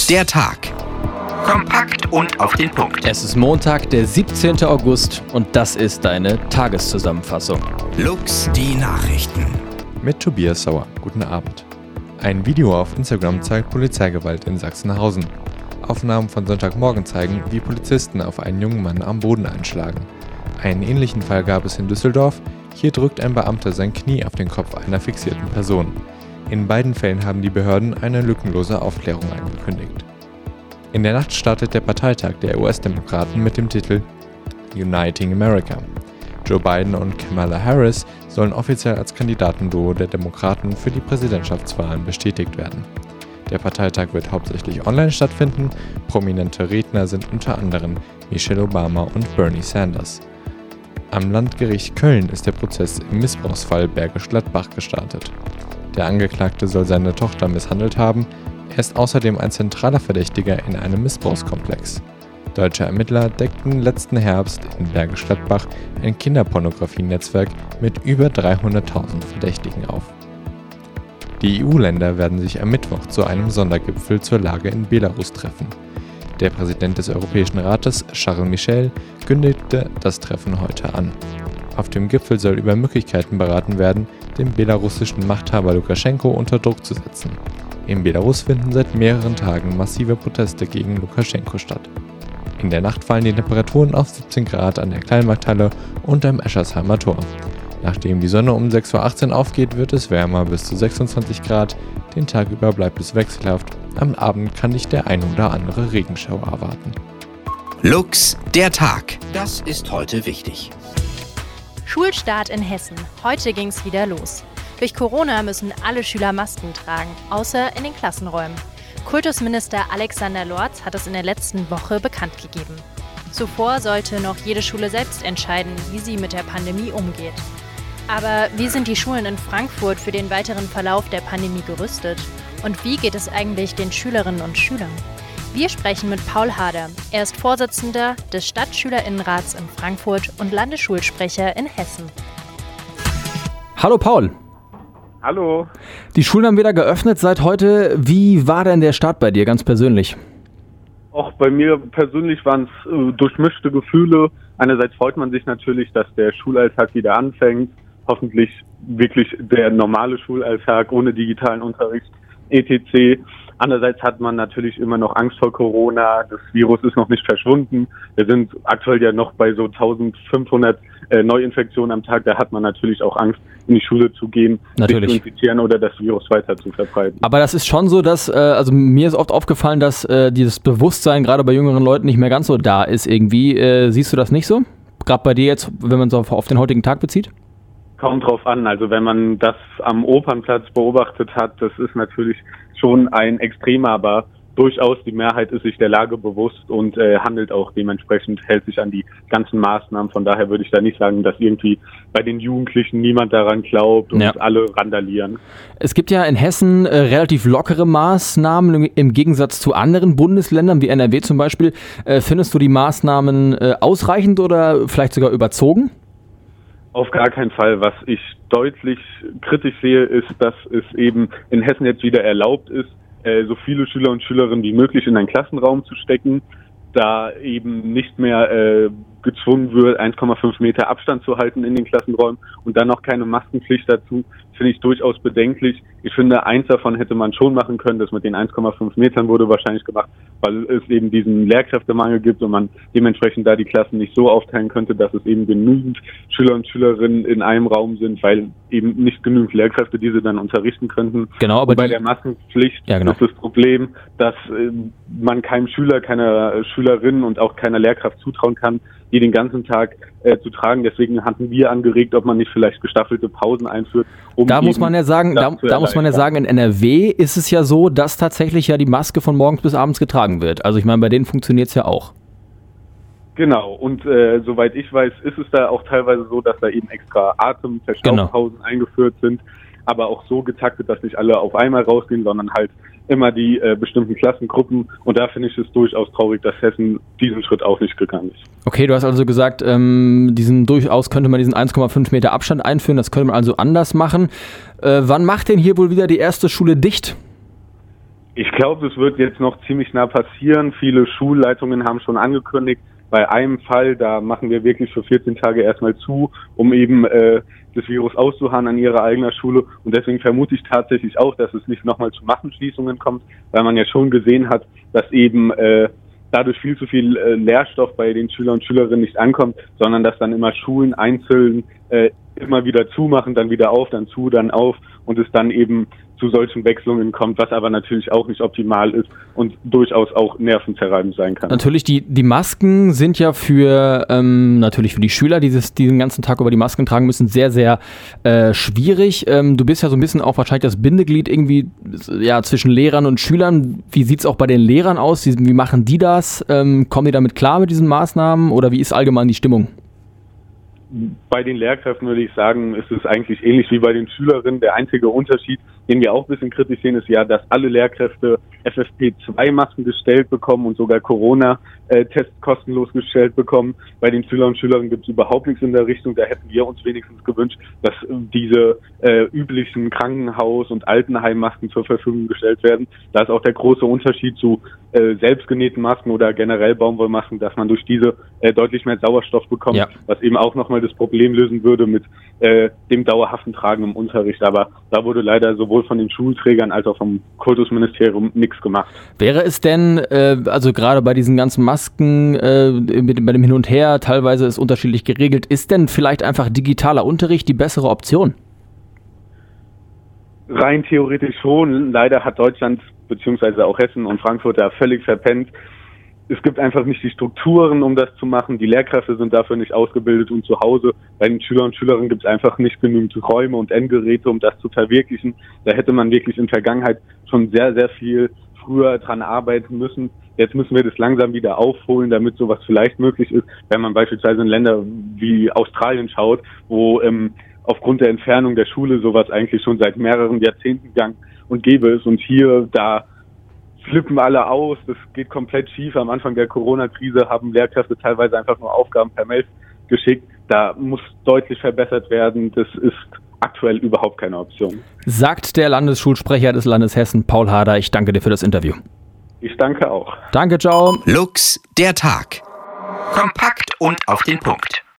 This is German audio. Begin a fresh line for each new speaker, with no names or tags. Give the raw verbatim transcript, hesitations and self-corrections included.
Der Tag. Kompakt und auf den Punkt.
Es ist Montag, der siebzehnten August und das ist deine Tageszusammenfassung.
Lux, die Nachrichten.
Mit Tobias Sauer. Guten Abend. Ein Video auf Instagram zeigt Polizeigewalt in Sachsenhausen. Aufnahmen von Sonntagmorgen zeigen, wie Polizisten auf einen jungen Mann am Boden einschlagen. Einen ähnlichen Fall gab es in Düsseldorf. Hier drückt ein Beamter sein Knie auf den Kopf einer fixierten Person. In beiden Fällen haben die Behörden eine lückenlose Aufklärung angekündigt. In der Nacht startet der Parteitag der U S-Demokraten mit dem Titel Uniting America. Joe Biden und Kamala Harris sollen offiziell als Kandidatenduo der Demokraten für die Präsidentschaftswahlen bestätigt werden. Der Parteitag wird hauptsächlich online stattfinden. Prominente Redner sind unter anderem Michelle Obama und Bernie Sanders. Am Landgericht Köln ist der Prozess im Missbrauchsfall Bergisch Gladbach gestartet. Der Angeklagte soll seine Tochter misshandelt haben. Er ist außerdem ein zentraler Verdächtiger in einem Missbrauchskomplex. Deutsche Ermittler deckten letzten Herbst in Bergisch Gladbach ein Kinderpornografie-Netzwerk mit über dreihunderttausend Verdächtigen auf. Die E U-Länder werden sich am Mittwoch zu einem Sondergipfel zur Lage in Belarus treffen. Der Präsident des Europäischen Rates, Charles Michel, kündigte das Treffen heute an. Auf dem Gipfel soll über Möglichkeiten beraten werden, den belarussischen Machthaber Lukaschenko unter Druck zu setzen. In Belarus finden seit mehreren Tagen massive Proteste gegen Lukaschenko statt. In der Nacht fallen die Temperaturen auf siebzehn Grad an der Kleinmarkthalle und am Eschersheimer Tor. Nachdem die Sonne um sechs Uhr achtzehn aufgeht, wird es wärmer bis zu sechsundzwanzig Grad. Den Tag über bleibt es wechselhaft. Am Abend kann dich der ein oder andere Regenschauer erwarten.
Lux, der Tag. Das ist heute wichtig.
Schulstart in Hessen. Heute ging's wieder los. Durch Corona müssen alle Schüler Masken tragen, außer in den Klassenräumen. Kultusminister Alexander Lorz hat es in der letzten Woche bekannt gegeben. Zuvor sollte noch jede Schule selbst entscheiden, wie sie mit der Pandemie umgeht. Aber wie sind die Schulen in Frankfurt für den weiteren Verlauf der Pandemie gerüstet? Und wie geht es eigentlich den Schülerinnen und Schülern? Wir sprechen mit Paul Hader. Er ist Vorsitzender des Stadtschülerinnenrats in Frankfurt und Landesschulsprecher in Hessen.
Hallo Paul.
Hallo.
Die Schulen haben wieder geöffnet seit heute. Wie war denn der Start bei dir ganz persönlich?
Auch bei mir persönlich waren es äh, durchmischte Gefühle. Einerseits freut man sich natürlich, dass der Schulalltag wieder anfängt. Hoffentlich wirklich der normale Schulalltag ohne digitalen Unterricht, et cetera. Andererseits hat man natürlich immer noch Angst vor Corona. Das Virus ist noch nicht verschwunden. Wir sind aktuell ja noch bei so eintausendfünfhundert äh, Neuinfektionen am Tag. Da hat man natürlich auch Angst, in die Schule zu gehen,
natürlich.
sich zu infizieren oder das Virus weiter zu verbreiten.
Aber das ist schon so, dass, äh, also mir ist oft aufgefallen, dass äh, dieses Bewusstsein gerade bei jüngeren Leuten nicht mehr ganz so da ist irgendwie. Äh, siehst du das nicht so? Gerade bei dir jetzt, wenn man es auf, auf den heutigen Tag bezieht?
Kommt drauf an. Also wenn man das am Opernplatz beobachtet hat, das ist natürlich schon ein Extremer, aber durchaus die Mehrheit ist sich der Lage bewusst und äh, handelt auch dementsprechend, hält sich an die ganzen Maßnahmen. Von daher würde ich da nicht sagen, dass irgendwie bei den Jugendlichen niemand daran glaubt und ja. alle randalieren.
Es gibt ja in Hessen äh, relativ lockere Maßnahmen im Gegensatz zu anderen Bundesländern, wie N R W zum Beispiel. Äh, findest du die Maßnahmen äh, ausreichend oder vielleicht sogar überzogen?
Auf gar keinen Fall. Was ich deutlich kritisch sehe, ist, dass es eben in Hessen jetzt wieder erlaubt ist, so viele Schüler und Schülerinnen wie möglich in einen Klassenraum zu stecken, da eben nicht mehr äh, gezwungen wird, eins Komma fünf Meter Abstand zu halten in den Klassenräumen und dann noch keine Maskenpflicht dazu, finde ich durchaus bedenklich. Ich finde, eins davon hätte man schon machen können, das mit den eins Komma fünf Metern wurde wahrscheinlich gemacht, weil es eben diesen Lehrkräftemangel gibt und man dementsprechend da die Klassen nicht so aufteilen könnte, dass es eben genügend Schüler und Schülerinnen in einem Raum sind, weil eben nicht genügend Lehrkräfte diese dann unterrichten könnten.
Genau, aber
und bei
die,
der Maskenpflicht
ja, genau.
ist das Problem, dass äh, man keinem Schüler, keiner Schülerin und auch keiner Lehrkraft zutrauen kann, die den ganzen Tag äh, zu tragen. Deswegen hatten wir angeregt, ob man nicht vielleicht gestaffelte Pausen einführt. Um
da muss man ja sagen, da, da muss man ja sagen, in N R W ist es ja so, dass tatsächlich ja die Maske von morgens bis abends getragen wird. Also ich meine, bei denen funktioniert es ja auch.
Genau, und äh, soweit ich weiß, ist es da auch teilweise so, dass da eben extra Atemverschnaufpausen genau. eingeführt sind, aber auch so getaktet, dass nicht alle auf einmal rausgehen, sondern halt immer die äh, bestimmten Klassengruppen. Und da finde ich es durchaus traurig, dass Hessen diesen Schritt auch nicht gegangen ist.
Okay, du hast also gesagt, ähm, diesen durchaus könnte man diesen eins Komma fünf Meter Abstand einführen, das könnte man also anders machen. Äh, wann macht denn hier wohl wieder die erste Schule dicht?
Ich glaube, das wird jetzt noch ziemlich nah passieren. Viele Schulleitungen haben schon angekündigt, bei einem Fall, da machen wir wirklich für vierzehn Tage erstmal zu, um eben äh, das Virus auszuharren an ihrer eigenen Schule. Und deswegen vermute ich tatsächlich auch, dass es nicht nochmal zu Massenschließungen kommt, weil man ja schon gesehen hat, dass eben äh, dadurch viel zu viel äh, Lehrstoff bei den Schülern und Schülerinnen nicht ankommt, sondern dass dann immer Schulen einzeln äh, immer wieder zumachen, dann wieder auf, dann zu, dann auf und es dann eben zu solchen Wechselungen kommt, was aber natürlich auch nicht optimal ist und durchaus auch nervenzerreibend sein kann.
Natürlich, die, die Masken sind ja für ähm, natürlich für die Schüler, die dieses, diesen ganzen Tag über die Masken tragen müssen, sehr, sehr äh, schwierig. Ähm, du bist ja so ein bisschen auch wahrscheinlich das Bindeglied irgendwie ja, zwischen Lehrern und Schülern. Wie sieht es auch bei den Lehrern aus? Wie, wie machen die das? Ähm, kommen die damit klar mit diesen Maßnahmen oder wie ist allgemein die Stimmung?
Bei den Lehrkräften würde ich sagen, ist es eigentlich ähnlich wie bei den Schülerinnen. Der einzige Unterschied, den wir auch ein bisschen kritisch sehen, ist ja, dass alle Lehrkräfte F F P zwei Masken gestellt bekommen und sogar Corona-Tests kostenlos gestellt bekommen. Bei den Schülern und Schülerinnen gibt es überhaupt nichts in der Richtung. Da hätten wir uns wenigstens gewünscht, dass diese äh, üblichen Krankenhaus- und Altenheimmasken zur Verfügung gestellt werden. Da ist auch der große Unterschied zu äh, selbstgenähten Masken oder generell Baumwollmasken, dass man durch diese äh, deutlich mehr Sauerstoff bekommt, ja. Was eben auch nochmal das Problem lösen würde mit äh, dem dauerhaften Tragen im Unterricht. Aber da wurde leider sowohl von den Schulträgern als auch vom Kultusministerium nichts gemacht.
Wäre es denn, äh, also gerade bei diesen ganzen Masken, äh, mit, bei dem Hin und Her, teilweise ist unterschiedlich geregelt, ist denn vielleicht einfach digitaler Unterricht die bessere Option?
Rein theoretisch schon. Leider hat Deutschland beziehungsweise auch Hessen und Frankfurt da völlig verpennt. Es gibt einfach nicht die Strukturen, um das zu machen. Die Lehrkräfte sind dafür nicht ausgebildet und zu Hause bei den Schülern und Schülerinnen gibt es einfach nicht genügend Räume und Endgeräte, um das zu verwirklichen. Da hätte man wirklich in der Vergangenheit schon sehr, sehr viel früher dran arbeiten müssen. Jetzt müssen wir das langsam wieder aufholen, damit sowas vielleicht möglich ist, wenn man beispielsweise in Länder wie Australien schaut, wo ähm, aufgrund der Entfernung der Schule sowas eigentlich schon seit mehreren Jahrzehnten gang und gäbe ist. Und hier, da flippen alle aus, das geht komplett schief. Am Anfang der Corona-Krise haben Lehrkräfte teilweise einfach nur Aufgaben per Mail geschickt. Da muss deutlich verbessert werden. Das ist aktuell überhaupt keine Option.
Sagt der Landesschulsprecher des Landes Hessen, Paul Hader. Ich danke dir für das Interview.
Ich danke auch.
Danke, ciao.
Lux, der Tag. Kompakt und auf den Punkt.